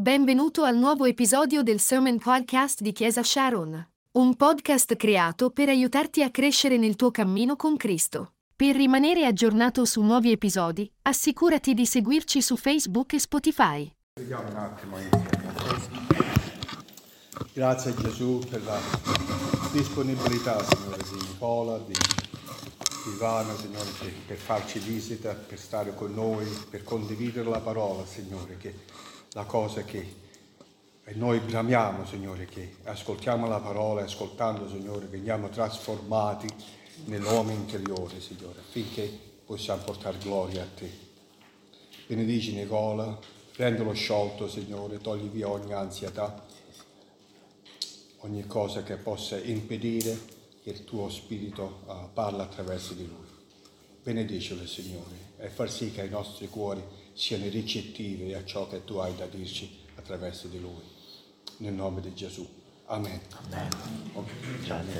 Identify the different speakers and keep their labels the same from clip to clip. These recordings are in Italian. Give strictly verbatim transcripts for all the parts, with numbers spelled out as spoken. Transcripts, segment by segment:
Speaker 1: Benvenuto al nuovo episodio del Sermon Podcast di Chiesa Sharon, un podcast creato per aiutarti a crescere nel tuo cammino con Cristo. Per rimanere aggiornato su nuovi episodi, assicurati di seguirci su Facebook e Spotify.
Speaker 2: Vediamo un attimo insieme. Grazie a Gesù per la disponibilità, Signore, di Nicola, di Ivana, Signore, che, per farci visita, per stare con noi, per condividere la parola, Signore, che la cosa che noi bramiamo, Signore, che ascoltiamo la parola e ascoltando, Signore, veniamo trasformati nell'uomo interiore, Signore, affinché possiamo portare gloria a Te. Benedici Nicola, rendilo sciolto, Signore, togli via ogni ansietà, ogni cosa che possa impedire che il Tuo Spirito uh, parli attraverso di Lui. Benedicelo, Signore, e far sì che i nostri cuori siano ricettivi a ciò che Tu hai da dirci attraverso di Lui. Nel nome di Gesù. Amen.
Speaker 3: Amen. Okay. Grazie.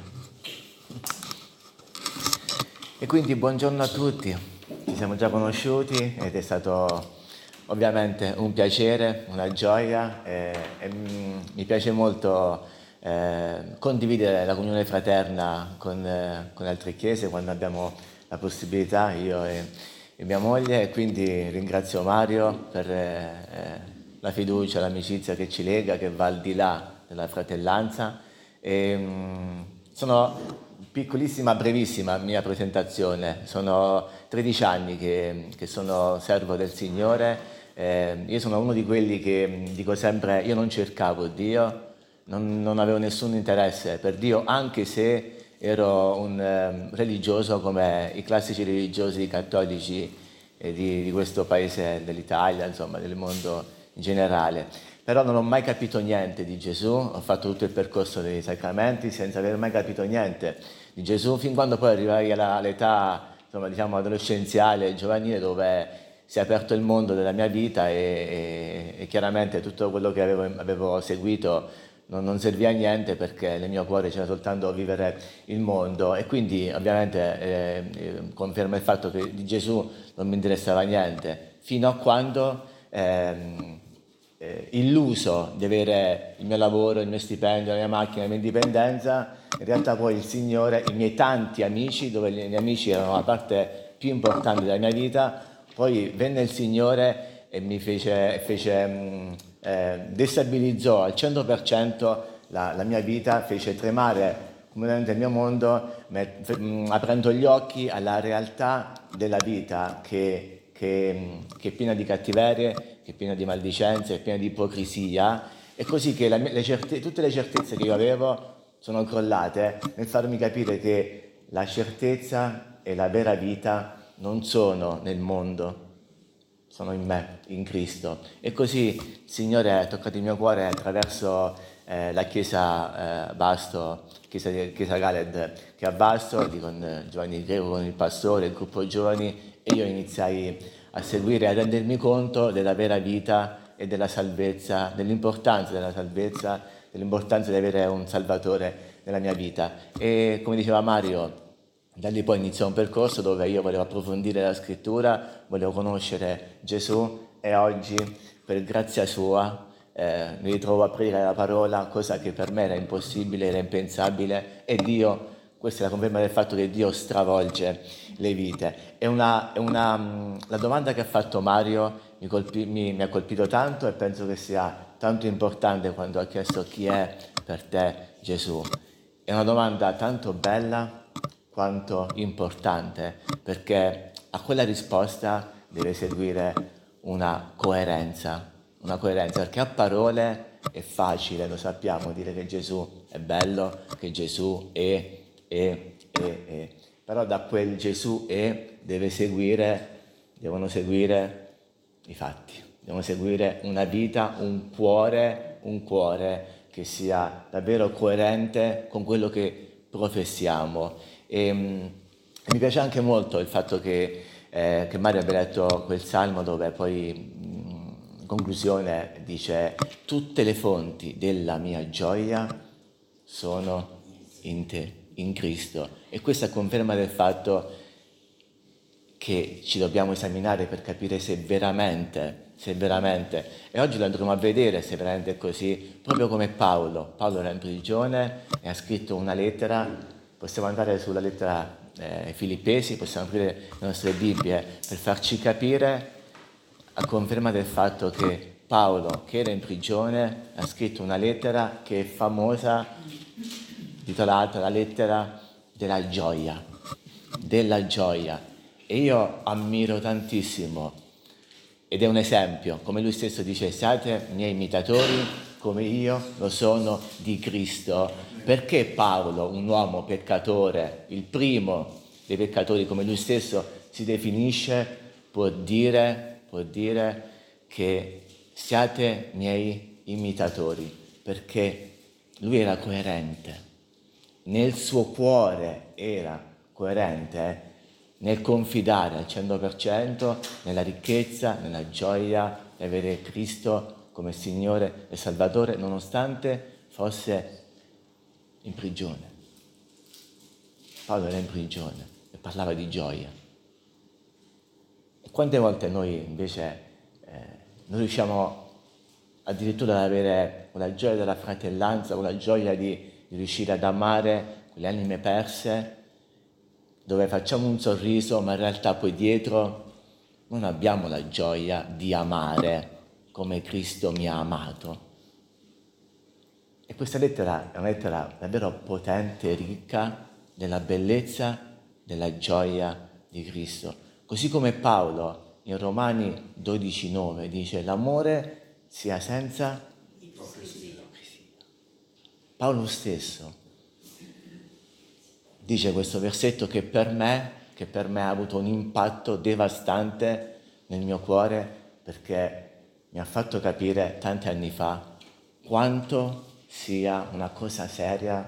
Speaker 3: E quindi buongiorno a tutti. Ci siamo già conosciuti ed è stato ovviamente un piacere, una gioia e, e mi piace molto eh, condividere la comunione fraterna con, eh, con altre chiese quando abbiamo la possibilità, io e, e mia moglie, e quindi ringrazio Mario per eh, la fiducia, l'amicizia che ci lega, che va al di là della fratellanza. E, mh, sono piccolissima, brevissima mia presentazione, sono tredici anni che, che sono servo del Signore, eh, io sono uno di quelli che dico sempre, io non cercavo Dio, non, non avevo nessun interesse per Dio, anche se ero un eh, religioso come i classici religiosi cattolici eh, di, di questo paese dell'Italia, insomma del mondo in generale. Però non ho mai capito niente di Gesù, ho fatto tutto il percorso dei sacramenti senza aver mai capito niente di Gesù, fin quando poi arrivai alla, all'età, insomma, diciamo, adolescenziale, giovanile, dove si è aperto il mondo della mia vita e, e, e chiaramente tutto quello che avevo, avevo seguito non, non serviva a niente, perché nel mio cuore c'era soltanto vivere il mondo, e quindi ovviamente eh, conferma il fatto che di Gesù non mi interessava niente, fino a quando ehm, eh, illuso di avere il mio lavoro, il mio stipendio, la mia macchina, la mia indipendenza, in realtà poi il Signore, i miei tanti amici, dove i miei amici erano la parte più importante della mia vita, poi venne il Signore e mi fece, fece mh, eh, destabilizzò al cento per cento la, la mia vita, fece tremare completamente il mio mondo, met, mh, aprendo gli occhi alla realtà della vita che, che, che è piena di cattiverie, che è piena di maldicenze, è piena di ipocrisia, e così che la, le certe, tutte le certezze che io avevo sono crollate nel farmi capire che la certezza e la vera vita non sono nel mondo, sono in me, in Cristo. E così il Signore ha toccato il mio cuore attraverso eh, la chiesa eh, Basto, chiesa, chiesa Galed, che a Basto, di con Giovanni Greco, con il pastore, il gruppo giovani, e io iniziai a seguire, a rendermi conto della vera vita e della salvezza, dell'importanza della salvezza, dell'importanza di avere un Salvatore nella mia vita. E come diceva Mario, da lì poi iniziò un percorso dove io volevo approfondire la scrittura, volevo conoscere Gesù, e oggi, per grazia sua, eh, mi ritrovo a predicare la parola, cosa che per me era impossibile, era impensabile, e Dio, questa è la conferma del fatto che Dio stravolge le vite. È una, è una, la domanda che ha fatto Mario mi, colpi, mi, mi ha colpito tanto, e penso che sia tanto importante quando ha chiesto chi è per te Gesù. È una domanda tanto bella quanto importante, perché a quella risposta deve seguire una coerenza, una coerenza, perché a parole è facile, lo sappiamo, dire che Gesù è bello, che Gesù è, è, è, è. Però da quel Gesù è deve seguire, devono seguire i fatti, devono seguire una vita, un cuore, un cuore che sia davvero coerente con quello che professiamo. E, um, mi piace anche molto il fatto che, eh, che Mario abbia letto quel salmo dove poi mh, in conclusione dice: tutte le fonti della mia gioia sono in te, in Cristo. E questa conferma del fatto che ci dobbiamo esaminare per capire se veramente, se veramente, e oggi lo andremo a vedere se veramente è così, proprio come Paolo. Paolo era in prigione e ha scritto una lettera, possiamo andare sulla lettera eh, Filippesi, possiamo aprire le nostre Bibbie per farci capire, a conferma del fatto che Paolo, che era in prigione, ha scritto una lettera che è famosa, titolata la lettera della gioia, della gioia. E io ammiro tantissimo, ed è un esempio, come lui stesso dice, siate miei imitatori come io lo sono di Cristo. Perché Paolo, un uomo peccatore, il primo dei peccatori, come lui stesso si definisce, può dire, può dire che siate miei imitatori? Perché lui era coerente, nel suo cuore era coerente, eh? Nel confidare al cento per cento nella ricchezza, nella gioia di avere Cristo come Signore e Salvatore, nonostante fosse in prigione. Paolo era in prigione e parlava di gioia. E quante volte noi invece eh, non riusciamo addirittura ad avere quella gioia della fratellanza, quella gioia di, di riuscire ad amare quelle anime perse, dove facciamo un sorriso, ma in realtà poi dietro non abbiamo la gioia di amare come Cristo mi ha amato. E questa lettera è una lettera davvero potente e ricca della bellezza, della gioia di Cristo. Così come Paolo in Romani dodici nove dice: l'amore sia senza ipocrisia. Paolo stesso dice questo versetto che per me, che per me ha avuto un impatto devastante nel mio cuore, perché mi ha fatto capire tanti anni fa quanto sia una cosa seria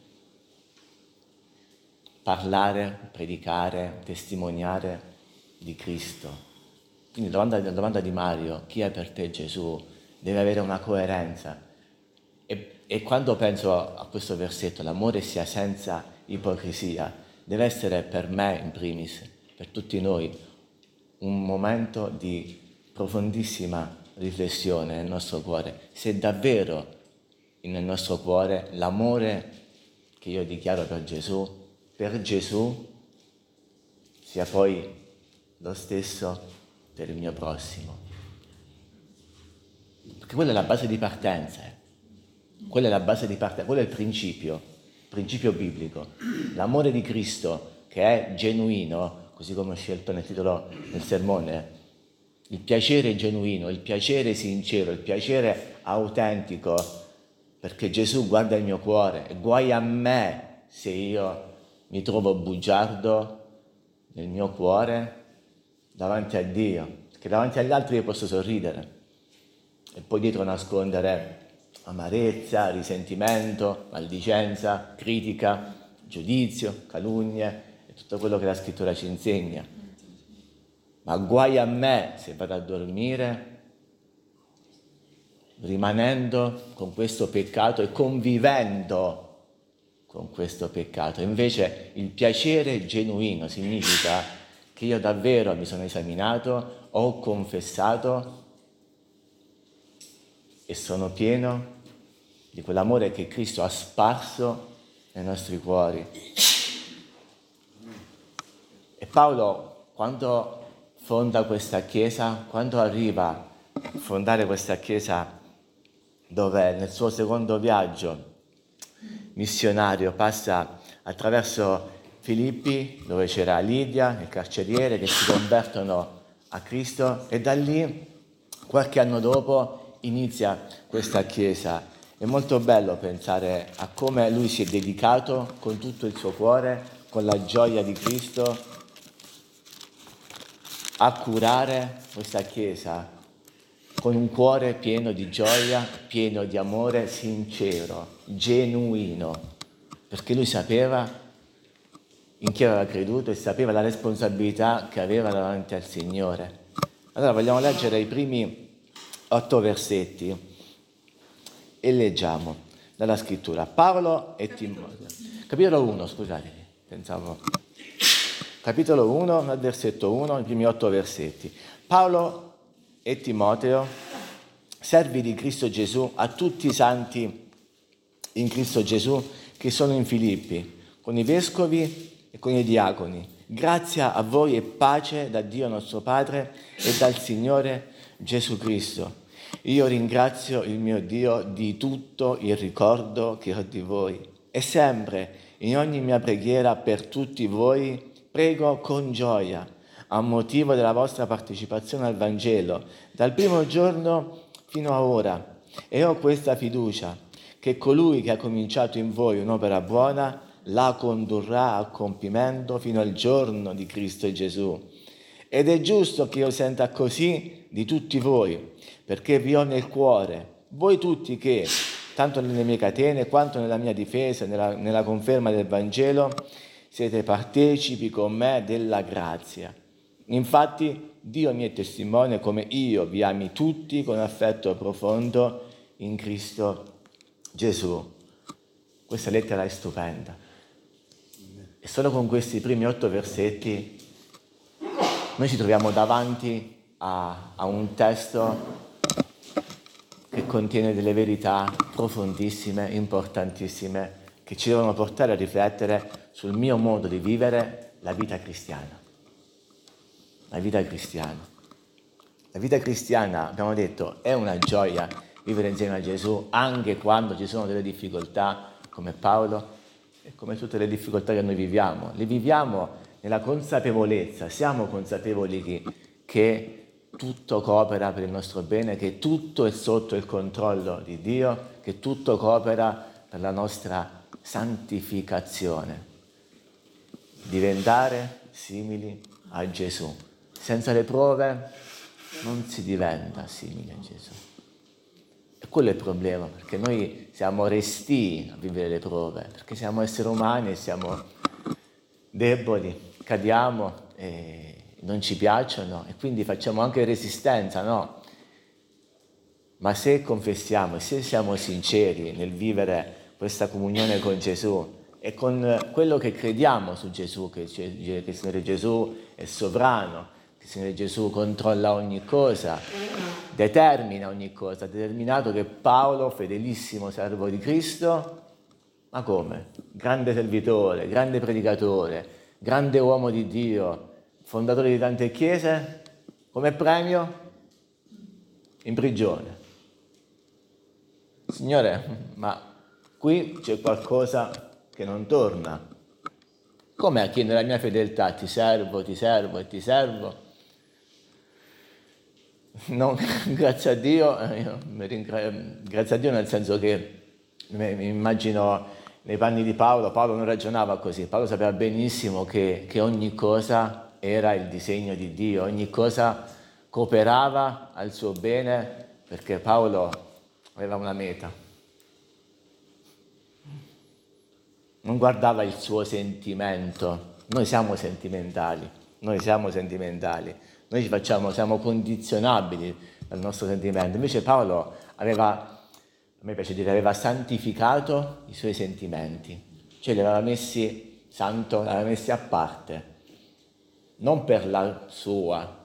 Speaker 3: parlare, predicare, testimoniare di Cristo. Quindi la domanda, la domanda di Mario, chi è per te Gesù? Deve avere una coerenza. E, e quando penso a questo versetto, l'amore sia senza ipocrisia, deve essere per me in primis, per tutti noi, un momento di profondissima riflessione nel nostro cuore. Se davvero nel nostro cuore l'amore che io dichiaro per Gesù, per Gesù, sia poi lo stesso per il mio prossimo. Perché quella è la base di partenza, eh. Quella è la base di partenza, quello è il principio, principio biblico. L'amore di Cristo che è genuino, così come ho scelto nel titolo del sermone, il piacere genuino, il piacere sincero, il piacere autentico, perché Gesù guarda il mio cuore e guai a me se io mi trovo bugiardo nel mio cuore davanti a Dio, perché davanti agli altri io posso sorridere e poi dietro nascondere amarezza, risentimento, maldicenza, critica, giudizio, calunnie e tutto quello che la scrittura ci insegna. Ma guai a me se vado a dormire rimanendo con questo peccato e convivendo con questo peccato. Invece il piacere genuino significa che io davvero mi sono esaminato, ho confessato e sono pieno di quell'amore che Cristo ha sparso nei nostri cuori. E Paolo, quando fonda questa chiesa, quando arriva a fondare questa chiesa, dove nel suo secondo viaggio missionario passa attraverso Filippi, dove c'era Lidia, il carceriere, che si convertono a Cristo, e da lì, qualche anno dopo, inizia questa chiesa. È molto bello pensare a come lui si è dedicato con tutto il suo cuore, con la gioia di Cristo, a curare questa chiesa con un cuore pieno di gioia, pieno di amore sincero, genuino, perché lui sapeva in chi aveva creduto e sapeva la responsabilità che aveva davanti al Signore. Allora vogliamo leggere i primi otto versetti e leggiamo dalla scrittura. Paolo e Timoteo. Capitolo uno, scusate, pensavo. capitolo uno, dal versetto uno, i primi otto versetti. Paolo e Timoteo, servi di Cristo Gesù, a tutti i santi in Cristo Gesù che sono in Filippi, con i vescovi e con i diaconi. Grazia a voi e pace da Dio nostro Padre e dal Signore Gesù Cristo. Io ringrazio il mio Dio di tutto il ricordo che ho di voi e sempre in ogni mia preghiera per tutti voi prego con gioia a motivo della vostra partecipazione al Vangelo dal primo giorno fino a ora, e ho questa fiducia che colui che ha cominciato in voi un'opera buona la condurrà a compimento fino al giorno di Cristo Gesù. Ed è giusto che io senta così di tutti voi, perché vi ho nel cuore, voi tutti che, tanto nelle mie catene quanto nella mia difesa, nella, nella conferma del Vangelo, siete partecipi con me della grazia. Infatti Dio mi è testimone come io vi ami tutti con affetto profondo in Cristo Gesù. Questa lettera è stupenda. E solo con questi primi otto versetti noi ci troviamo davanti a, a un testo che contiene delle verità profondissime, importantissime, che ci devono portare a riflettere sul mio modo di vivere la vita cristiana. La vita cristiana. La vita cristiana, abbiamo detto, è una gioia vivere insieme a Gesù, anche quando ci sono delle difficoltà, come Paolo, e come tutte le difficoltà che noi viviamo. Le viviamo nella consapevolezza, siamo consapevoli che, che tutto coopera per il nostro bene, che tutto è sotto il controllo di Dio, che tutto coopera per la nostra santificazione, diventare simili a Gesù. Senza le prove non si diventa simili a Gesù. E quello è il problema, perché noi siamo restii a vivere le prove, perché siamo esseri umani e siamo deboli, cadiamo e non ci piacciono e quindi facciamo anche resistenza, no? Ma se confessiamo e se siamo sinceri nel vivere questa comunione con Gesù e con quello che crediamo su Gesù, che, che il Signore Gesù è sovrano, che il Signore Gesù controlla ogni cosa, determina ogni cosa, ha determinato che Paolo, fedelissimo servo di Cristo, ma come? Grande servitore, grande predicatore, grande uomo di Dio, fondatore di tante chiese, come premio? In prigione. Signore, ma qui c'è qualcosa che non torna. Com'è che nella mia fedeltà ti servo, ti servo e ti servo? Non, grazie a Dio, io mi ringra- grazie a Dio nel senso che mi immagino nei panni di Paolo. Paolo non ragionava così, Paolo sapeva benissimo che, che ogni cosa era il disegno di Dio, ogni cosa cooperava al suo bene, perché Paolo aveva una meta. Non guardava il suo sentimento. Noi siamo sentimentali, noi siamo sentimentali, noi ci facciamo, siamo condizionabili dal nostro sentimento. Invece Paolo aveva, a me piace dire, aveva santificato i suoi sentimenti, cioè li aveva messi santo, li aveva messi a parte, non per la sua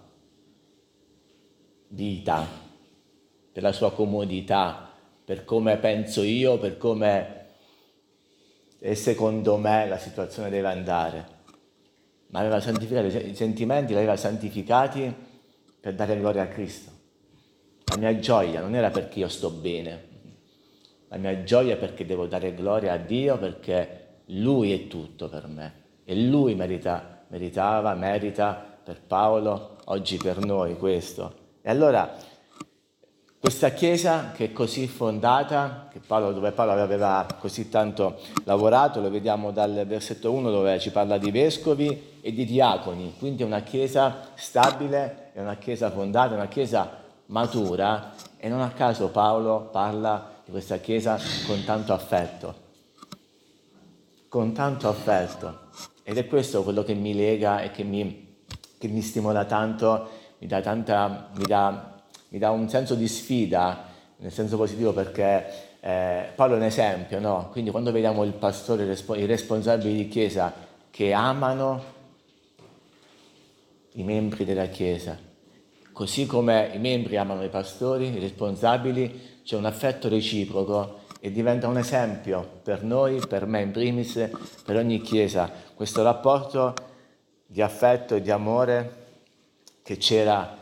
Speaker 3: vita, per la sua comodità, per come penso io, per come e secondo me la situazione deve andare, ma aveva santificato i sentimenti, li aveva santificati per dare gloria a Cristo. La mia gioia non era perché io sto bene, la mia gioia è perché devo dare gloria a Dio, perché Lui è tutto per me e Lui merita, meritava, merita per Paolo, oggi per noi questo. E allora questa chiesa che è così fondata, che Paolo, dove Paolo aveva così tanto lavorato, lo vediamo dal versetto uno dove ci parla di vescovi e di diaconi, quindi è una chiesa stabile, è una chiesa fondata, è una chiesa matura, e non a caso Paolo parla di questa chiesa con tanto affetto, con tanto affetto, ed è questo quello che mi lega e che mi, che mi stimola tanto, mi dà tanta, mi dà mi dà un senso di sfida, nel senso positivo, perché eh, Paolo è un esempio, no? Quindi quando vediamo il pastore, i responsabili di chiesa che amano i membri della Chiesa. Così come i membri amano i pastori, i responsabili, c'è un affetto reciproco e diventa un esempio per noi, per me in primis, per ogni Chiesa, questo rapporto di affetto e di amore che c'era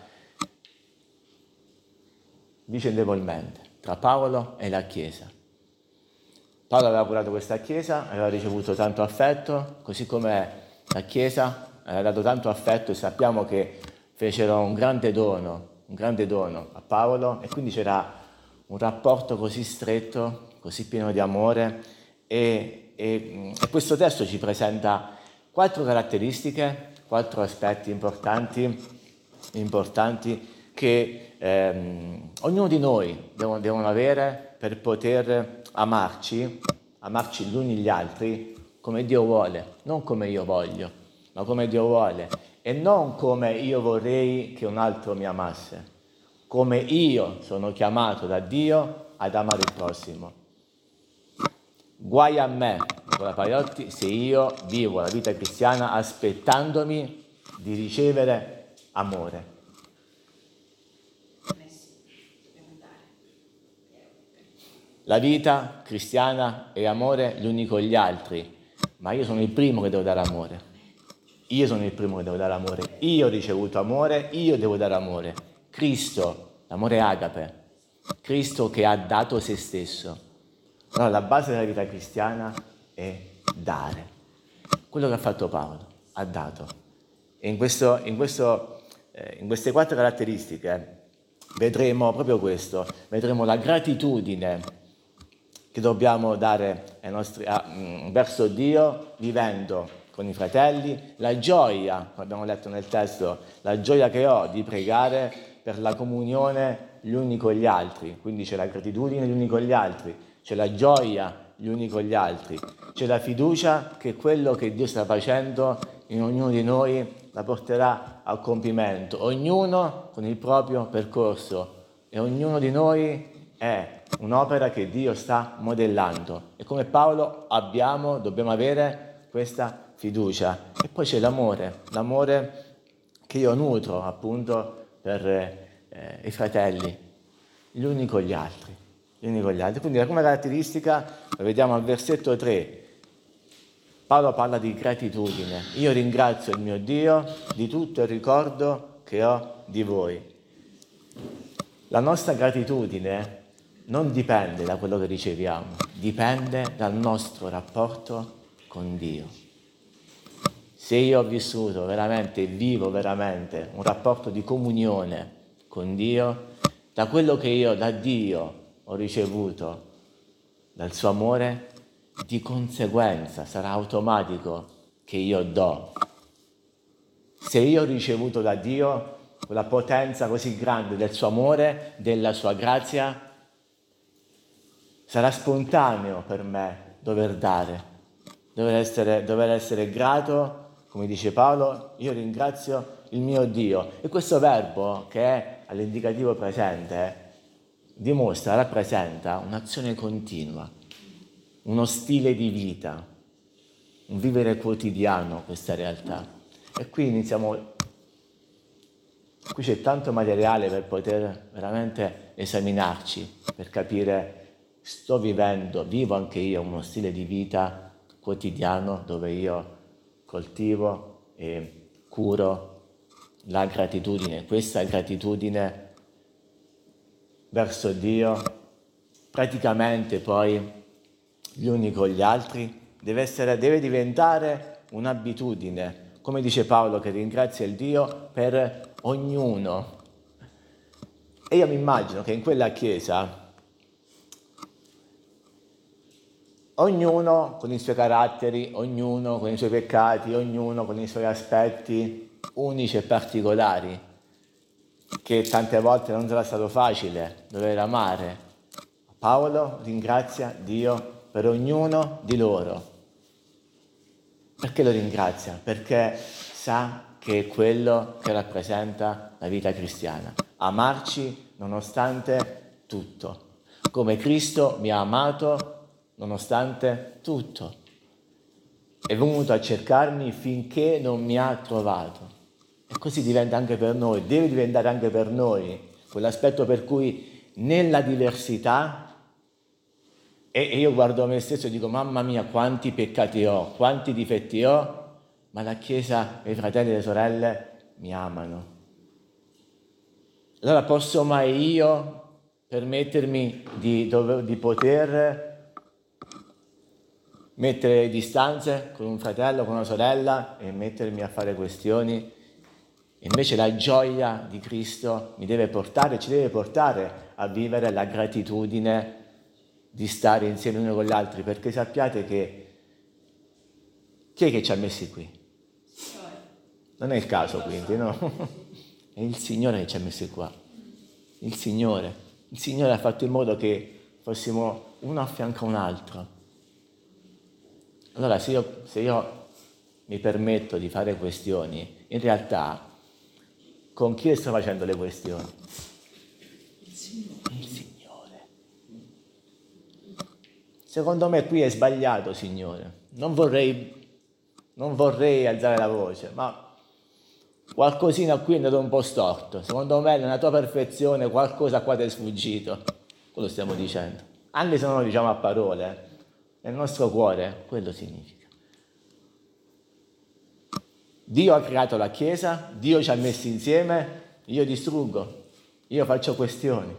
Speaker 3: vicendevolmente tra Paolo e la Chiesa. Paolo aveva curato questa Chiesa, aveva ricevuto tanto affetto, così come la Chiesa aveva dato tanto affetto, e sappiamo che fecero un grande dono, un grande dono a Paolo, e quindi c'era un rapporto così stretto, così pieno di amore, e, e, e questo testo ci presenta quattro caratteristiche, quattro aspetti importanti, importanti che ehm, ognuno di noi devono, devono avere per poter amarci, amarci gli uni gli altri come Dio vuole, non come io voglio, ma come Dio vuole, e non come io vorrei che un altro mi amasse, come io sono chiamato da Dio ad amare il prossimo. Guai a me, Nicola Paiotti, se io vivo la vita cristiana aspettandomi di ricevere amore. La vita cristiana è amore gli uni con gli altri, ma io sono il primo che devo dare amore. Io sono il primo che devo dare amore. Io ho ricevuto amore, io devo dare amore. Cristo, l'amore agape, Cristo che ha dato se stesso. Allora la base della vita cristiana è dare. Quello che ha fatto Paolo, ha dato. E in, questo, in, questo, eh, in queste quattro caratteristiche vedremo proprio questo, vedremo la gratitudine che dobbiamo dare ai nostri, a, mh, verso Dio vivendo con i fratelli, la gioia, come abbiamo letto nel testo, la gioia che ho di pregare per la comunione gli uni con gli altri, quindi c'è la gratitudine gli uni con gli altri, c'è la gioia gli uni con gli altri, c'è la fiducia che quello che Dio sta facendo in ognuno di noi la porterà a compimento, ognuno con il proprio percorso, e ognuno di noi è un'opera che Dio sta modellando, e come Paolo abbiamo, dobbiamo avere questa fiducia. E poi c'è l'amore, l'amore che io nutro appunto per eh, i fratelli, gli uni con gli altri, gli uni con gli altri. Quindi la prima caratteristica la vediamo al versetto tre. Paolo parla di gratitudine. Io ringrazio il mio Dio di tutto il ricordo che ho di voi. La nostra gratitudine non dipende da quello che riceviamo, dipende dal nostro rapporto con Dio. Se io ho vissuto veramente, vivo veramente un rapporto di comunione con Dio, da quello che io da Dio ho ricevuto, dal suo amore, di conseguenza sarà automatico che io do. Se io ho ricevuto da Dio quella potenza così grande del suo amore, della sua grazia, sarà spontaneo per me dover dare, dover essere, dover essere grato, come dice Paolo, io ringrazio il mio Dio. E questo verbo, che è all'indicativo presente, dimostra, rappresenta un'azione continua, uno stile di vita, un vivere quotidiano, questa realtà. E qui iniziamo, qui c'è tanto materiale per poter veramente esaminarci, per capire, sto vivendo, vivo anche io uno stile di vita quotidiano dove io coltivo e curo la gratitudine, questa gratitudine verso Dio, praticamente poi gli uni con gli altri, deve essere, deve diventare un'abitudine, come dice Paolo che ringrazia il Dio per ognuno. E io mi immagino che in quella chiesa ognuno con i suoi caratteri, ognuno con i suoi peccati, ognuno con i suoi aspetti unici e particolari, che tante volte non sarà stato facile dover amare. Paolo ringrazia Dio per ognuno di loro. Perché lo ringrazia? Perché sa che è quello che rappresenta la vita cristiana. Amarci nonostante tutto. Come Cristo mi ha amato nonostante tutto. È venuto a cercarmi finché non mi ha trovato. E così diventa anche per noi, deve diventare anche per noi, quell'aspetto per cui nella diversità, e io guardo me stesso e dico, mamma mia, quanti peccati ho, quanti difetti ho, ma la Chiesa e i fratelli e le sorelle mi amano. Allora posso mai io permettermi di, dover, di poter mettere distanze con un fratello, con una sorella e mettermi a fare questioni? Invece la gioia di Cristo mi deve portare, ci deve portare a vivere la gratitudine di stare insieme uno con gli altri, perché sappiate che chi è che ci ha messi qui? Non è il caso, quindi, no? È il Signore che ci ha messi qua. Il Signore. Il Signore ha fatto in modo che fossimo uno a fianco a un altro. Allora, se io, se io mi permetto di fare questioni, in realtà con chi sto facendo le questioni? Il Signore. Il Signore. Secondo me qui è sbagliato, Signore. Non vorrei, non vorrei alzare la voce, ma qualcosina qui è andato un po' storto. Secondo me nella tua perfezione qualcosa qua ti è sfuggito. Quello stiamo dicendo. Anche se non lo diciamo a parole, nel nostro cuore quello significa. Dio ha creato la Chiesa, Dio ci ha messi insieme, io distruggo, io faccio questioni.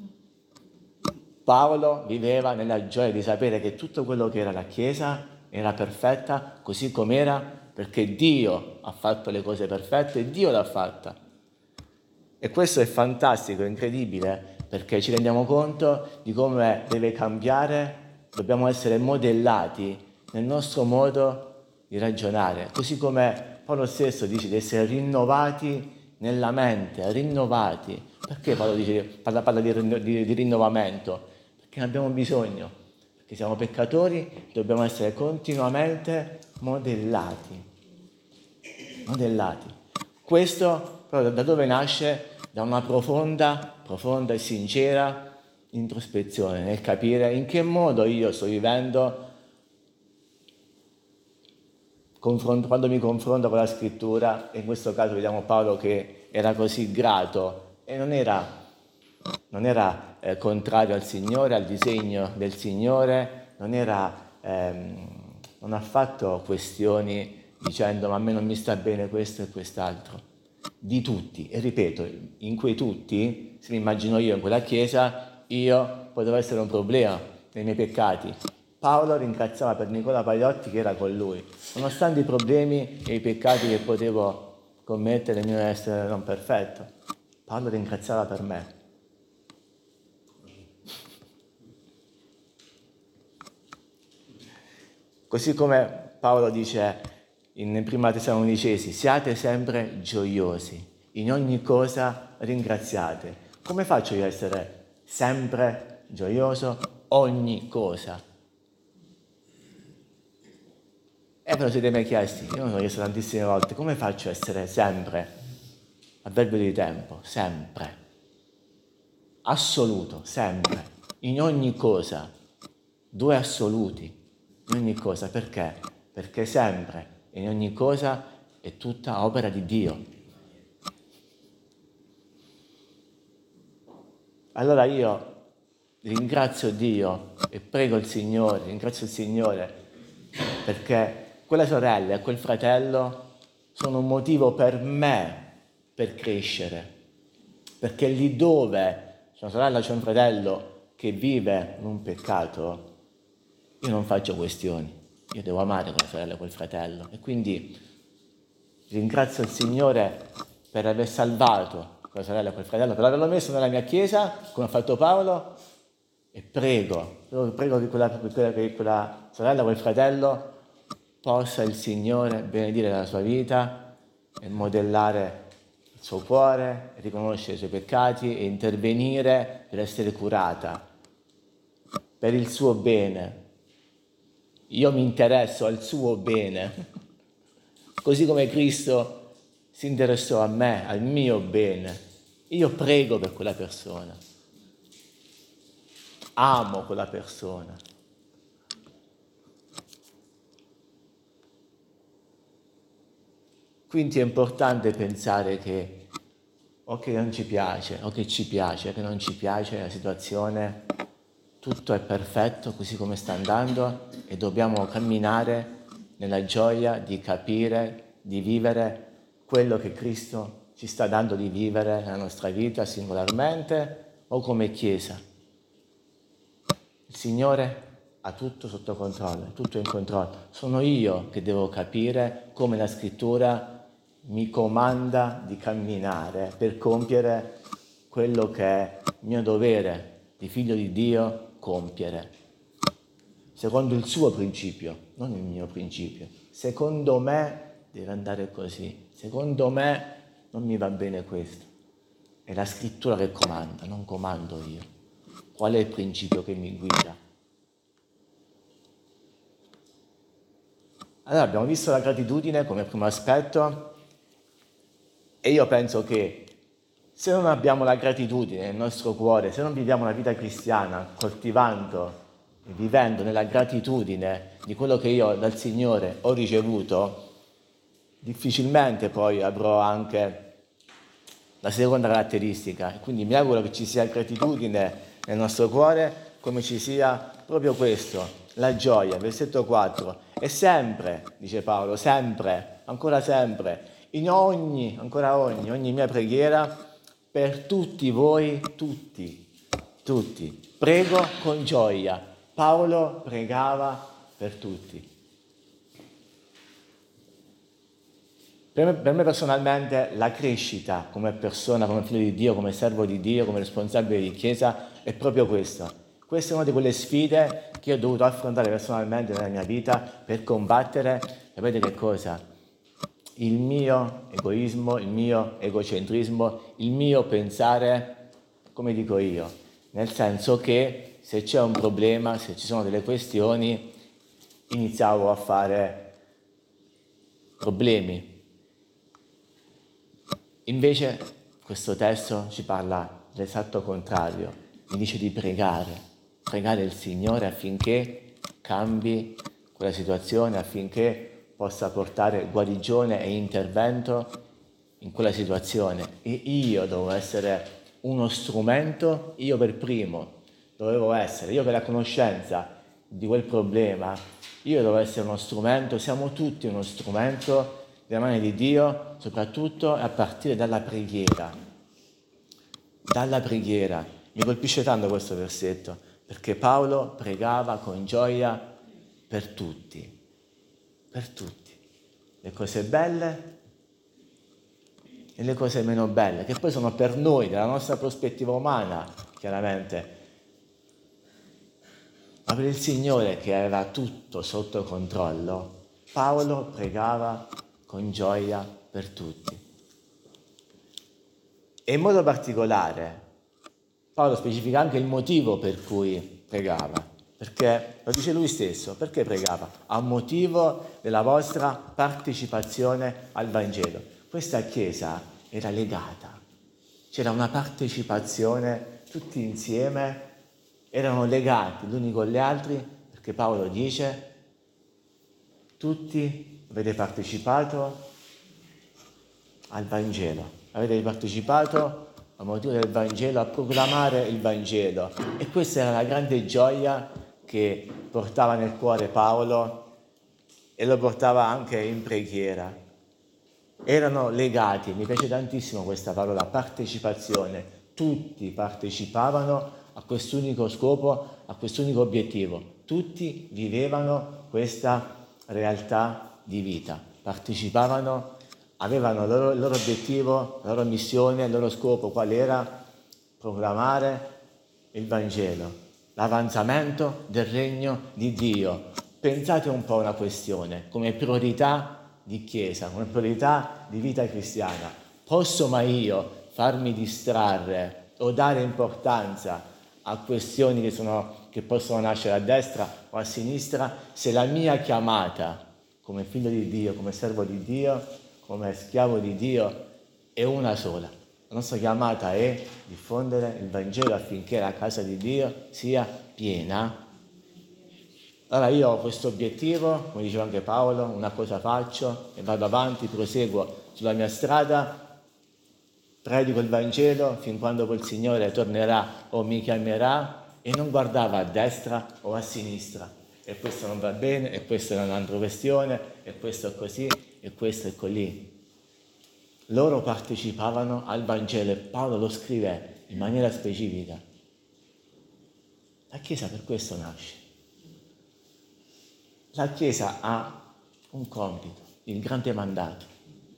Speaker 3: Paolo viveva nella gioia di sapere che tutto quello che era la Chiesa era perfetta così com'era, perché Dio ha fatto le cose perfette e Dio l'ha fatta. E questo è fantastico, è incredibile, perché ci rendiamo conto di come deve cambiare, dobbiamo essere modellati nel nostro modo di ragionare, così come Paolo stesso dice di essere rinnovati nella mente, rinnovati. Perché Paolo dice, parla, parla di, di, di rinnovamento? Perché ne abbiamo bisogno, perché siamo peccatori, dobbiamo essere continuamente modellati. Modellati. Questo però da dove nasce? Da una profonda, profonda e sincera introspezione, nel capire in che modo io sto vivendo quando mi confronto con la scrittura. E in questo caso vediamo Paolo che era così grato e non era, non era eh, contrario al Signore, al disegno del Signore, non, era, ehm, non ha fatto questioni dicendo ma a me non mi sta bene questo e quest'altro. Di tutti, e ripeto, in quei tutti, se mi immagino io in quella chiesa, io potevo essere un problema nei miei peccati. Paolo ringraziava per Nicola Pagliotti che era con lui, nonostante i problemi e i peccati che potevo commettere nel mio essere non perfetto. Paolo ringraziava per me. Così come Paolo dice in Prima Tessalonicesi, siate sempre gioiosi, in ogni cosa ringraziate. Come faccio io a essere sempre gioioso? Ogni cosa. E ve lo siete mai chiesti? Io me l'ho chiesto tantissime volte, come faccio a essere sempre, avverbio di tempo, sempre, assoluto, sempre, in ogni cosa, due assoluti, in ogni cosa, perché? Perché sempre, in ogni cosa, è tutta opera di Dio. Allora io ringrazio Dio e prego il Signore, ringrazio il Signore, perché quella sorella e quel fratello sono un motivo per me per crescere, perché lì dove c'è una sorella, c'è un fratello che vive in un peccato, io non faccio questioni, io devo amare quella sorella e quel fratello. E quindi ringrazio il Signore per aver salvato quella sorella e quel fratello, per averlo messo nella mia chiesa, come ha fatto Paolo, e prego, prego che quella, quella, che quella sorella, quel fratello possa il Signore benedire la sua vita e modellare il suo cuore, riconoscere i suoi peccati e intervenire per essere curata, per il suo bene. Io mi interesso al suo bene, così come Cristo si interessò a me, al mio bene. Io prego per quella persona, amo quella persona. Quindi è importante pensare che o che non ci piace, o che ci piace, o che non ci piace la situazione, tutto è perfetto così come sta andando e dobbiamo camminare nella gioia di capire, di vivere quello che Cristo ci sta dando di vivere nella nostra vita singolarmente o come Chiesa. Il Signore ha tutto sotto controllo, tutto in controllo. Sono io che devo capire come la Scrittura mi comanda di camminare per compiere quello che è mio dovere di figlio di Dio compiere, secondo il suo principio, non il mio principio. Secondo me deve andare così, secondo me non mi va bene questo. È la Scrittura che comanda, non comando io. Qual è il principio che mi guida? Allora abbiamo visto la gratitudine come primo aspetto e io penso che se non abbiamo la gratitudine nel nostro cuore, se non viviamo la vita cristiana coltivando e vivendo nella gratitudine di quello che io dal Signore ho ricevuto, difficilmente poi avrò anche la seconda caratteristica. Quindi mi auguro che ci sia gratitudine nel nostro cuore, come ci sia proprio questo, la gioia. Versetto quattro. E sempre, dice Paolo, sempre, ancora sempre, in ogni, ancora ogni, ogni mia preghiera, per tutti voi, tutti, tutti, prego con gioia. Paolo pregava per tutti. Per me, per me personalmente la crescita come persona, come figlio di Dio, come servo di Dio, come responsabile di Chiesa è proprio questa. Questa è una di quelle sfide che io ho dovuto affrontare personalmente nella mia vita per combattere, sapete che cosa? Il mio egoismo, il mio egocentrismo, il mio pensare come dico io, nel senso che se c'è un problema, se ci sono delle questioni, iniziavo a fare problemi. Invece questo testo ci parla dell'esatto contrario, mi dice di pregare, pregare il Signore affinché cambi quella situazione, affinché possa portare guarigione e intervento in quella situazione. E io dovevo essere uno strumento, io per primo dovevo essere, io per la conoscenza di quel problema, io dovevo essere uno strumento, siamo tutti uno strumento delle mani di Dio, soprattutto a partire dalla preghiera. Dalla preghiera. Mi colpisce tanto questo versetto, perché Paolo pregava con gioia per tutti. Per tutti, le cose belle e le cose meno belle, che poi sono per noi, dalla nostra prospettiva umana, chiaramente, ma per il Signore che aveva tutto sotto controllo, Paolo pregava con gioia per tutti. E in modo particolare, Paolo specifica anche il motivo per cui pregava. Perché, lo dice lui stesso, perché pregava? A motivo della vostra partecipazione al Vangelo. Questa Chiesa era legata, c'era una partecipazione, tutti insieme erano legati gli uni con gli altri, perché Paolo dice, tutti avete partecipato al Vangelo, avete partecipato a motivo del Vangelo, a proclamare il Vangelo. E questa era la grande gioia che portava nel cuore Paolo e lo portava anche in preghiera. Erano legati, mi piace tantissimo questa parola, partecipazione. Tutti partecipavano a quest'unico scopo, a quest'unico obiettivo. Tutti vivevano questa realtà di vita, partecipavano, avevano il loro, il loro obiettivo, la loro missione, il loro scopo, qual era? Proclamare il Vangelo. L'avanzamento del regno di Dio. Pensate un po' a una questione, come priorità di Chiesa, come priorità di vita cristiana. Posso mai io farmi distrarre o dare importanza a questioni che, sono, che possono nascere a destra o a sinistra se la mia chiamata come figlio di Dio, come servo di Dio, come schiavo di Dio è una sola? La nostra chiamata è diffondere il Vangelo affinché la casa di Dio sia piena. Allora io ho questo obiettivo, come diceva anche Paolo, una cosa faccio e vado avanti, proseguo sulla mia strada, predico il Vangelo fin quando quel Signore tornerà o mi chiamerà, e non guardava a destra o a sinistra. E questo non va bene, e questa è un'altra questione, e questo è così, e questo è colì. Loro partecipavano al Vangelo e Paolo lo scrive in maniera specifica. La Chiesa per questo nasce. La Chiesa ha un compito, il grande mandato.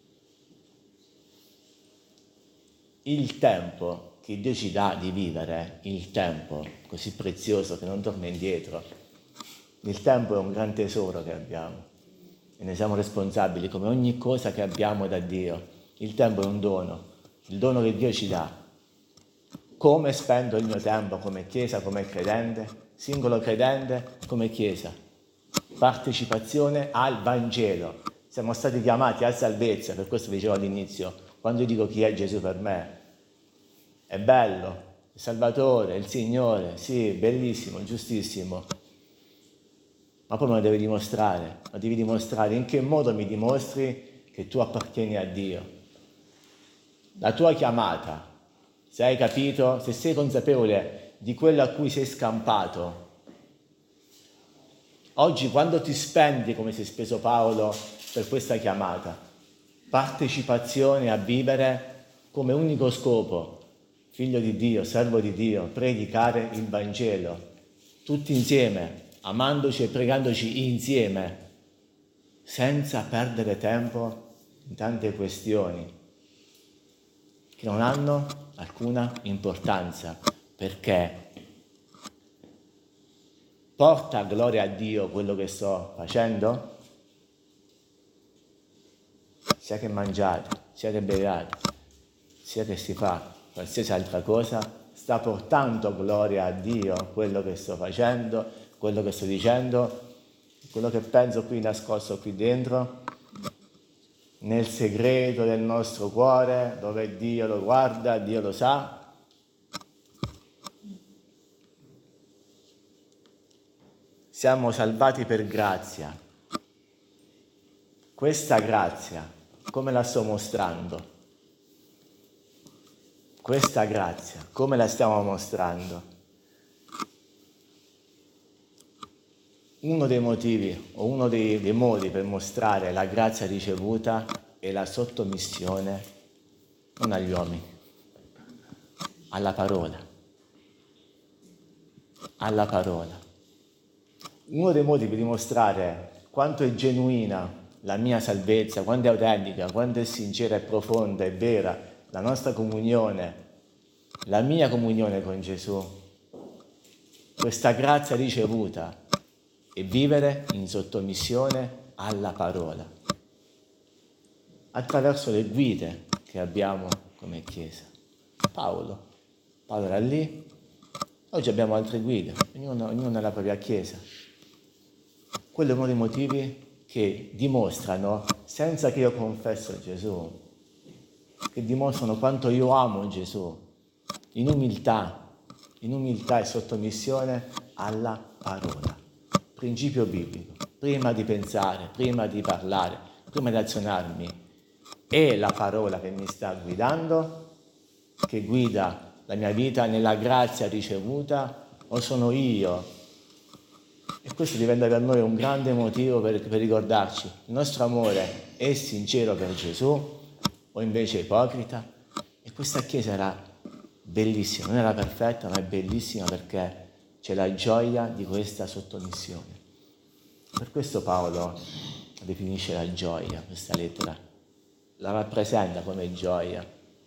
Speaker 3: Il tempo che Dio ci dà di vivere, il tempo così prezioso che non torna indietro, il tempo è un gran tesoro che abbiamo e ne siamo responsabili come ogni cosa che abbiamo da Dio. Il tempo è un dono, il dono che Dio ci dà. Come spendo il mio tempo come Chiesa, come credente, singolo credente, come Chiesa? Partecipazione al Vangelo. Siamo stati chiamati a salvezza, per questo dicevo all'inizio, quando io dico chi è Gesù per me, è bello, il Salvatore, il Signore, sì, bellissimo, giustissimo, ma poi me lo devi dimostrare, lo devi dimostrare. In che modo mi dimostri che tu appartieni a Dio? La tua chiamata, se hai capito, se sei consapevole di quello a cui sei scampato. Oggi quando ti spendi come si è speso Paolo per questa chiamata, partecipazione a vivere come unico scopo, figlio di Dio, servo di Dio, predicare il Vangelo, tutti insieme, amandoci e pregandoci insieme, senza perdere tempo in tante questioni che non hanno alcuna importanza, perché porta gloria a Dio quello che sto facendo? Sia che mangiate, sia che beviate, sia che si fa qualsiasi altra cosa, sta portando gloria a Dio quello che sto facendo, quello che sto dicendo, quello che penso qui nascosto qui dentro, nel segreto del nostro cuore, dove Dio lo guarda, Dio lo sa. Siamo salvati per grazia. Questa grazia, come la sto mostrando? Questa grazia, come la stiamo mostrando? Uno dei motivi o uno dei, dei modi per mostrare la grazia ricevuta è la sottomissione non agli uomini, alla parola. Alla parola. Uno dei modi per dimostrare quanto è genuina la mia salvezza, quanto è autentica, quanto è sincera e profonda e vera la nostra comunione, la mia comunione con Gesù, questa grazia ricevuta, e vivere in sottomissione alla parola, attraverso le guide che abbiamo come Chiesa. Paolo, Paolo era lì, oggi abbiamo altre guide, ognuno, ognuno nella propria Chiesa. Quello è uno dei motivi che dimostrano, senza che io confesso Gesù, che dimostrano quanto io amo Gesù, in umiltà, in umiltà e sottomissione alla parola. Principio biblico, prima di pensare, prima di parlare, prima di azionarmi, è la parola che mi sta guidando, che guida la mia vita nella grazia ricevuta, o sono io? E questo diventa per noi un grande motivo per, per ricordarci, il nostro amore è sincero per Gesù o invece è ipocrita? E questa Chiesa era bellissima, non era perfetta, ma è bellissima perché c'è la gioia di questa sottomissione. Per questo Paolo definisce la gioia, questa lettera, la rappresenta come gioia.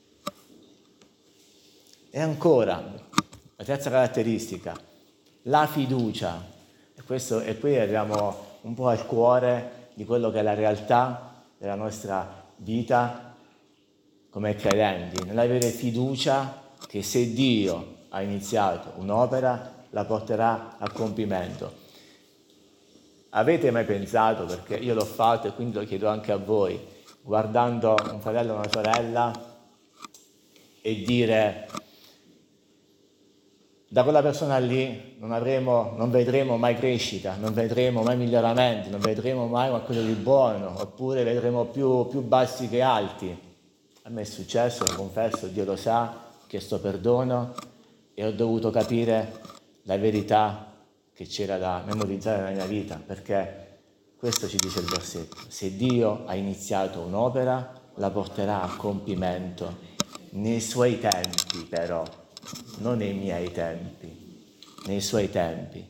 Speaker 3: E ancora, la terza caratteristica, la fiducia. E, questo, e qui arriviamo un po' al cuore di quello che è la realtà della nostra vita come credenti, nell'avere fiducia che se Dio ha iniziato un'opera, la porterà a compimento. Avete mai pensato, perché io l'ho fatto e quindi lo chiedo anche a voi, guardando un fratello o una sorella e dire da quella persona lì non avremo, non vedremo mai crescita, non vedremo mai miglioramenti, non vedremo mai qualcosa di buono, oppure vedremo più, più bassi che alti. A me è successo, lo confesso, Dio lo sa, ho chiesto perdono e ho dovuto capire la verità che c'era da memorizzare nella mia vita, perché questo ci dice il versetto: se Dio ha iniziato un'opera, la porterà a compimento nei suoi tempi, però, non nei miei tempi, nei suoi tempi.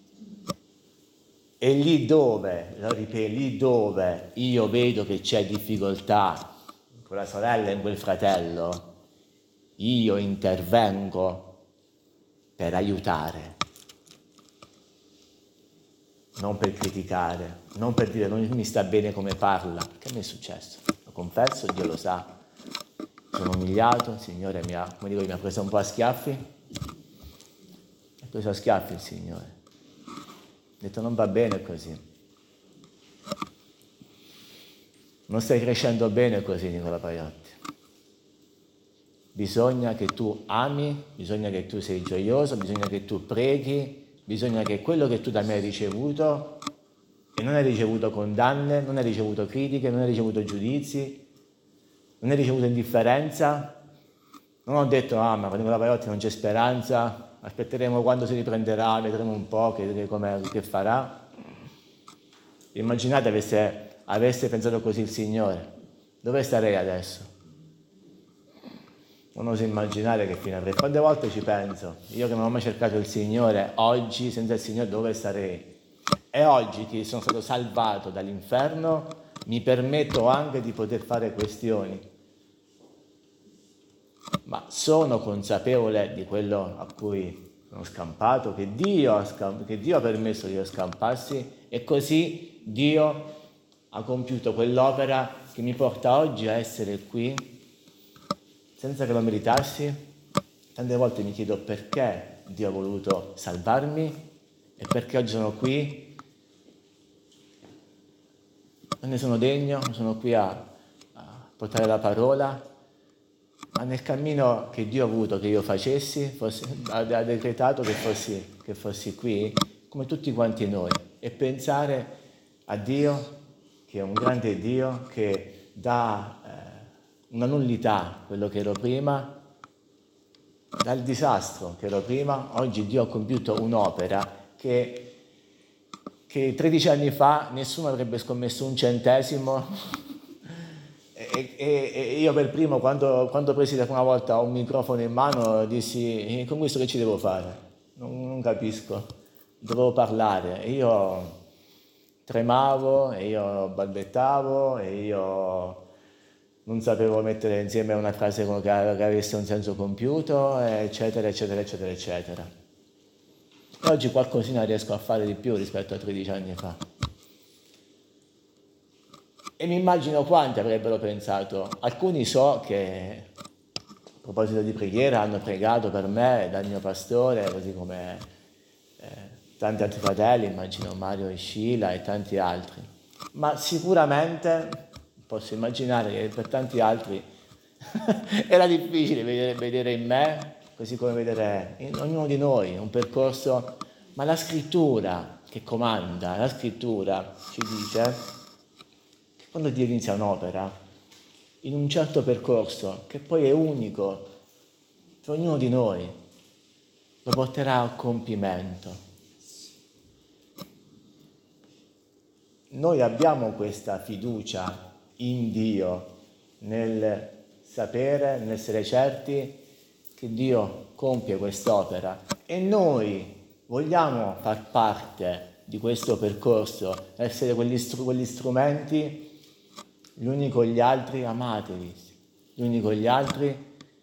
Speaker 3: E lì dove, lo ripeto, lì dove io vedo che c'è difficoltà in quella sorella e in quel fratello, io intervengo per aiutare, non per criticare, non per dire non mi sta bene come parla, perché mi è successo, lo confesso, Dio lo sa. Sono umiliato, il Signore mi ha, come dico, mi ha preso un po' a schiaffi, mi ha preso a schiaffi il Signore. Ha detto non va bene così. Non stai crescendo bene così, Nicola Paiotti. Bisogna che tu ami, bisogna che tu sei gioioso, bisogna che tu preghi, bisogna che quello che tu da me hai ricevuto, e non hai ricevuto condanne, non hai ricevuto critiche, non hai ricevuto giudizi, non hai ricevuto indifferenza. Non ho detto, ah, ma con Nicola Paiotti non c'è speranza, aspetteremo quando si riprenderà, vedremo un po' che, che, che farà. Immaginate avesse, avesse pensato così il Signore, dove starei adesso? Non oso immaginare che fine avrei. Quante volte ci penso, io che non ho mai cercato il Signore, oggi senza il Signore dove starei? E oggi che sono stato salvato dall'inferno, mi permetto anche di poter fare questioni, ma sono consapevole di quello a cui sono scampato, che Dio ha, scamp- che Dio ha permesso che io scampassi, e così Dio ha compiuto quell'opera che mi porta oggi a essere qui senza che lo meritassi. Tante volte mi chiedo perché Dio ha voluto salvarmi e perché oggi sono qui. Non ne sono degno, sono qui a, a portare la parola, ma nel cammino che Dio ha voluto che io facessi, fossi, ha decretato che fossi, che fossi qui, come tutti quanti noi, e pensare a Dio, che è un grande Dio, che dà eh, una nullità a quello che ero prima, dal disastro che ero prima. Oggi Dio ha compiuto un'opera che... che tredici anni fa nessuno avrebbe scommesso un centesimo e, e, e io per primo, quando, quando presi la prima volta un microfono in mano, dissi: con questo che ci devo fare? Non, non capisco, dovevo parlare. E io tremavo, e io balbettavo, e io non sapevo mettere insieme una frase che, che avesse un senso compiuto, eccetera, eccetera, eccetera, eccetera. E oggi qualcosina riesco a fare di più rispetto a tredici anni fa. E mi immagino quanti avrebbero pensato. Alcuni so che, a proposito di preghiera, hanno pregato per me, dal mio pastore, così come eh, tanti altri fratelli, immagino Mario e Sheila e tanti altri. Ma sicuramente posso immaginare che per tanti altri era difficile vedere, vedere in me, così come vedere in ognuno di noi, un percorso. Ma la scrittura che comanda, la scrittura ci dice che quando Dio inizia un'opera, in un certo percorso, che poi è unico per ognuno di noi, lo porterà a compimento. Noi abbiamo questa fiducia in Dio, nel sapere, nell'essere certi che Dio compie quest'opera, e noi vogliamo far parte di questo percorso, essere quegli, str- quegli strumenti, gli uni con gli altri, amatevi, gli uni con gli altri,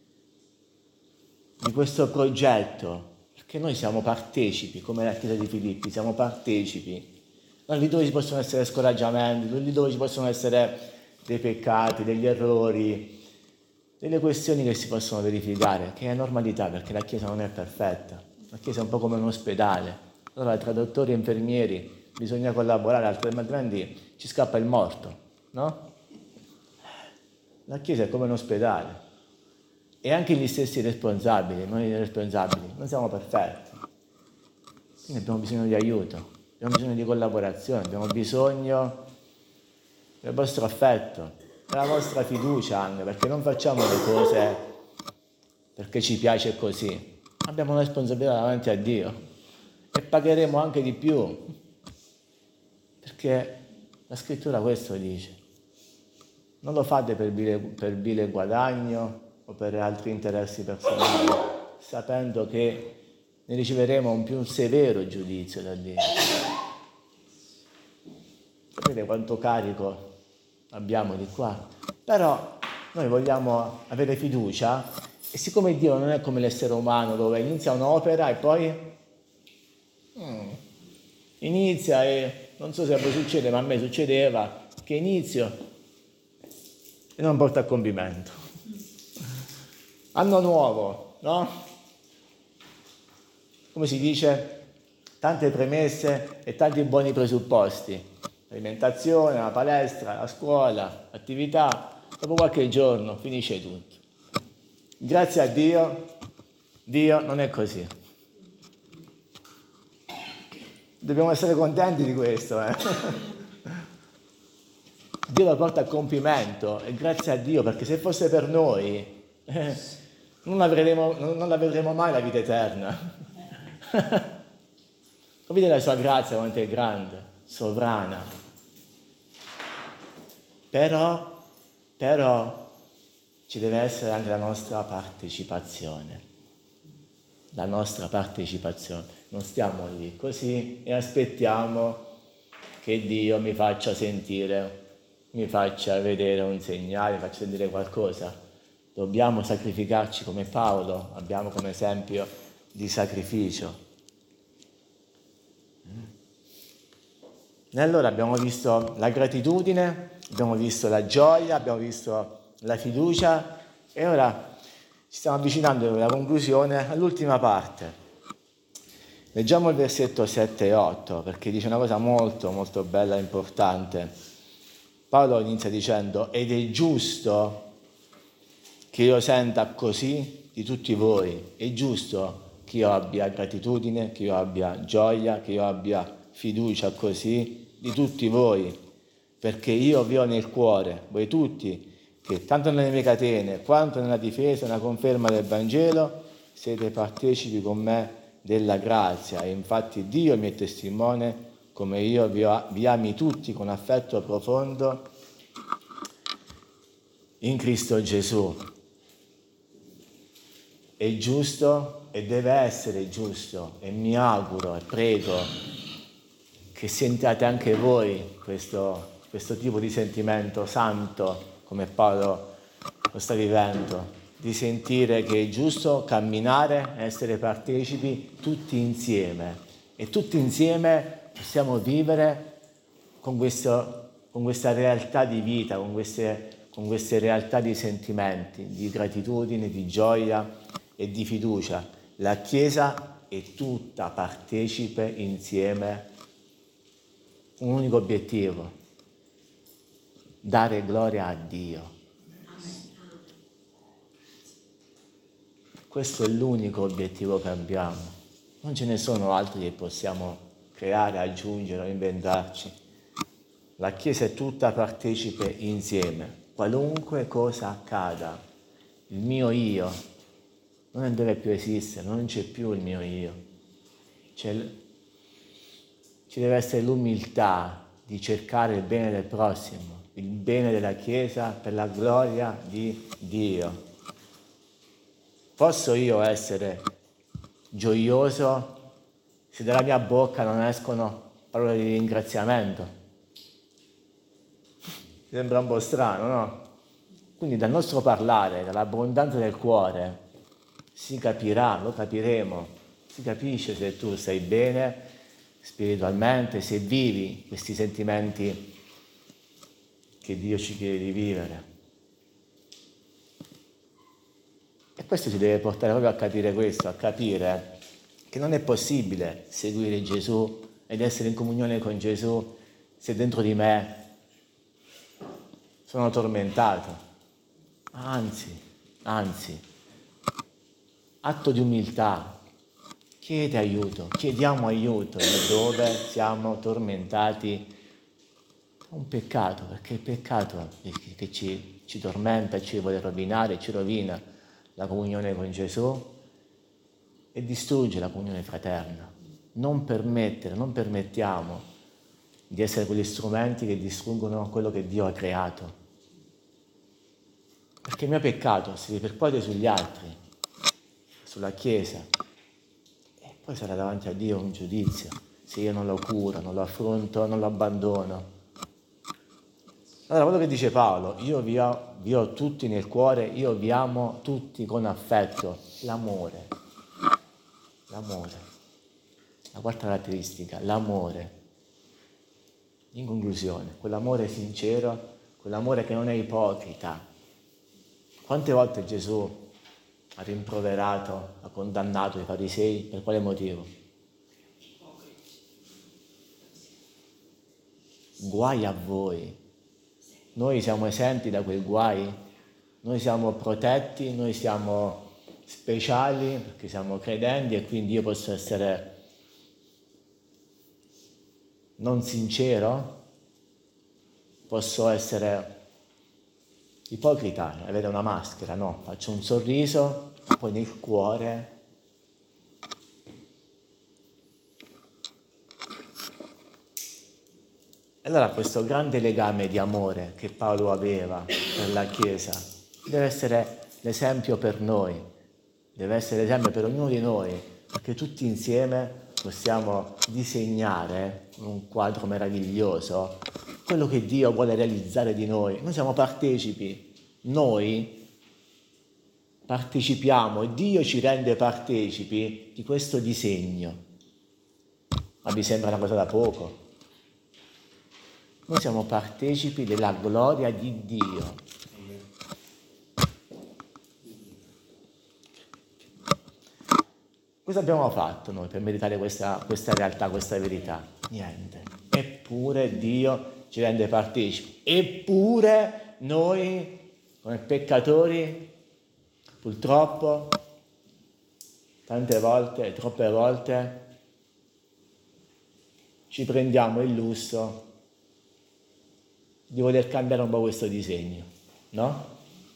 Speaker 3: di questo progetto, perché noi siamo partecipi, come la Chiesa di Filippi, siamo partecipi. Non lì dove ci possono essere scoraggiamenti, non lì dove ci possono essere dei peccati, degli errori, delle questioni che si possono verificare, che è normalità, perché la Chiesa non è perfetta. La Chiesa è un po' come un ospedale. Allora tra dottori e infermieri bisogna collaborare, altrimenti ci scappa il morto, no? La Chiesa è come un ospedale. e anche gli stessi responsabili, noi responsabili, non siamo perfetti. Quindi abbiamo bisogno di aiuto, abbiamo bisogno di collaborazione, abbiamo bisogno del vostro affetto, della vostra fiducia anche, perché non facciamo le cose perché ci piace così. Abbiamo una responsabilità davanti a Dio e pagheremo anche di più, perché la scrittura questo dice. Non lo fate per vile, per vile guadagno o per altri interessi personali, sapendo che ne riceveremo un più severo giudizio da Dio. Sapete quanto carico abbiamo di qua? Però noi vogliamo avere fiducia e siccome Dio non è come l'essere umano dove inizia un'opera e poi hmm, inizia e non so se a voi succede, ma a me succedeva che inizio e non porta a compimento. Anno nuovo, no? Come si dice? Tante premesse e tanti buoni presupposti. Alimentazione, la palestra, la scuola, attività. Dopo qualche giorno finisce tutto. Grazie a Dio, Dio non è così. Dobbiamo essere contenti di questo, eh? Dio lo porta a compimento e grazie a Dio, perché se fosse per noi eh, non, avremo, non, non la vedremo mai la vita eterna. Capite la sua grazia quanto è grande, sovrana. Però, però ci deve essere anche la nostra partecipazione. La nostra partecipazione. Non stiamo lì così e aspettiamo che Dio mi faccia sentire, mi faccia vedere un segnale, mi faccia sentire qualcosa. Dobbiamo sacrificarci come Paolo, abbiamo come esempio di sacrificio. E allora abbiamo visto la gratitudine, abbiamo visto la gioia, abbiamo visto la fiducia e ora ci stiamo avvicinando alla conclusione, all'ultima parte. Leggiamo il versetto sette e otto perché dice una cosa molto molto bella e importante. Paolo inizia dicendo: ed è giusto che io senta così di tutti voi, è giusto che io abbia gratitudine, che io abbia gioia, che io abbia fiducia così di tutti voi, perché io vi ho nel cuore, voi tutti, che tanto nelle mie catene quanto nella difesa e nella conferma del Vangelo siete partecipi con me della grazia, e infatti Dio mi è testimone come io vi, ho, vi ami tutti con affetto profondo in Cristo Gesù. È giusto e deve essere giusto e mi auguro e prego che sentiate anche voi questo, questo tipo di sentimento santo come Paolo lo sta vivendo, di sentire che è giusto camminare, essere partecipi tutti insieme e tutti insieme possiamo vivere con, questo, con questa realtà di vita, con queste, con queste realtà di sentimenti, di gratitudine, di gioia e di fiducia. La Chiesa è tutta partecipe insieme, un unico obiettivo: dare gloria a Dio. Questo è l'unico obiettivo che abbiamo, non ce ne sono altri che possiamo creare, aggiungere o inventarci. La Chiesa è tutta partecipe insieme, qualunque cosa accada. Il mio io non deve più esistere, non c'è più il mio io. C'è, ci deve essere l'umiltà di cercare il bene del prossimo, il bene della Chiesa per la gloria di Dio. Posso io essere gioioso se dalla mia bocca non escono parole di ringraziamento? Sembra un po' strano, no? Quindi dal nostro parlare, dall'abbondanza del cuore, si capirà, lo capiremo, si capisce se tu stai bene spiritualmente, se vivi questi sentimenti che Dio ci chiede di vivere. E questo ci deve portare proprio a capire questo, a capire che non è possibile seguire Gesù ed essere in comunione con Gesù se dentro di me sono tormentato. Anzi, anzi, atto di umiltà, chiede aiuto, chiediamo aiuto dove siamo tormentati da un peccato, perché il peccato che ci, ci tormenta, ci vuole rovinare, ci rovina la comunione con Gesù e distrugge la comunione fraterna. Non permettere, non permettiamo di essere quegli strumenti che distruggono quello che Dio ha creato. Perché il mio peccato si ripercuote sugli altri, sulla Chiesa, e poi sarà davanti a Dio un giudizio se io non lo curo, non lo affronto, non lo abbandono. Allora, quello che dice Paolo, io vi ho, vi ho tutti nel cuore, io vi amo tutti con affetto, l'amore, l'amore, la quarta caratteristica, l'amore. In conclusione, quell'amore sincero, quell'amore che non è ipocrita. Quante volte Gesù ha rimproverato, ha condannato i farisei, per quale motivo? Guai a voi. Noi siamo esenti da quei guai, noi siamo protetti, noi siamo speciali perché siamo credenti e quindi io posso essere non sincero, posso essere ipocrita, avere una maschera, no, faccio un sorriso, poi nel cuore allora questo grande legame di amore che Paolo aveva per la Chiesa deve essere l'esempio per noi, deve essere l'esempio per ognuno di noi, perché tutti insieme possiamo disegnare un quadro meraviglioso, quello che Dio vuole realizzare di noi. Noi siamo partecipi, noi partecipiamo e Dio ci rende partecipi di questo disegno. Ma vi sembra una cosa da poco? Noi siamo partecipi della gloria di Dio. Cosa abbiamo fatto noi per meritare questa, questa realtà, questa verità? Niente. Eppure Dio ci rende partecipi. Eppure noi, come peccatori, purtroppo, tante volte, troppe volte, ci prendiamo il lusso di voler cambiare un po' questo disegno, no?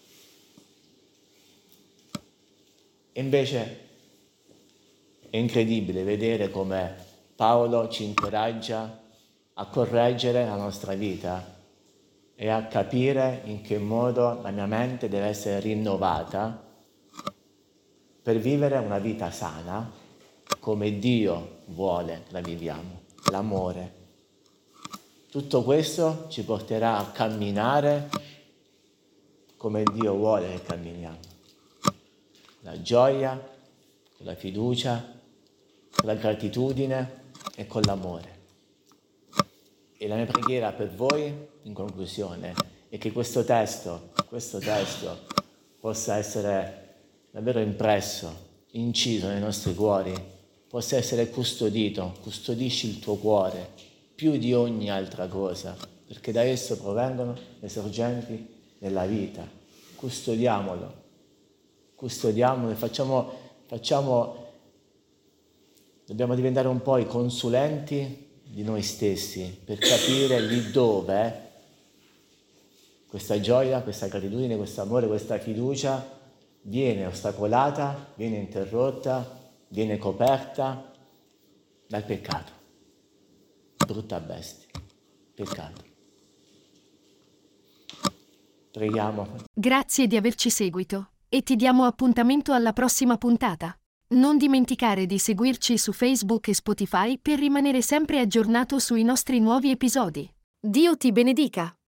Speaker 3: E invece è incredibile vedere come Paolo ci incoraggia a correggere la nostra vita e a capire in che modo la mia mente deve essere rinnovata per vivere una vita sana come Dio vuole che la viviamo, l'amore. Tutto questo ci porterà a camminare come Dio vuole che camminiamo. La gioia, con la fiducia, con la gratitudine e con l'amore. E la mia preghiera per voi, in conclusione, è che questo testo, questo testo possa essere davvero impresso, inciso nei nostri cuori, possa essere custodito. Custodisci il tuo cuore più di ogni altra cosa, perché da esso provengono le sorgenti della vita. Custodiamolo, custodiamolo e facciamo, facciamo, dobbiamo diventare un po' i consulenti di noi stessi per capire lì dove questa gioia, questa gratitudine, questo amore, questa fiducia viene ostacolata, viene interrotta, viene coperta dal peccato. Brutta bestia, peccato. Preghiamo.
Speaker 1: Grazie di averci seguito e ti diamo appuntamento alla prossima puntata. Non dimenticare di seguirci su Facebook e Spotify per rimanere sempre aggiornato sui nostri nuovi episodi. Dio ti benedica!